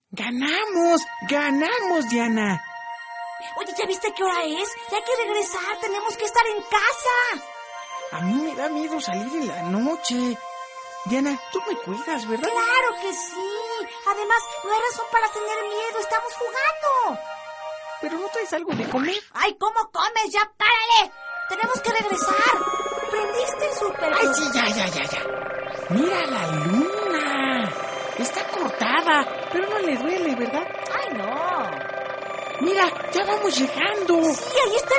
¡Ganamos! ¡Ganamos, Diana! Oye, ¿ya viste qué hora es? Ya hay que regresar, tenemos que estar en casa. A mí me da miedo salir en la noche. Diana, tú me cuidas, ¿verdad? ¡Claro que sí! Además, no hay razón para tener miedo, estamos jugando. ¿Pero no traes algo de comer? ¡Ay, cómo comes! ¡Ya párale! Tenemos que regresar. ¿Prendiste el súper? ¡Ay, sí, ya! ¡Mira la luna! Está cortada, pero no le duele, ¿verdad? ¡Ay, no! ¡Mira, ya vamos llegando! Sí, ahí está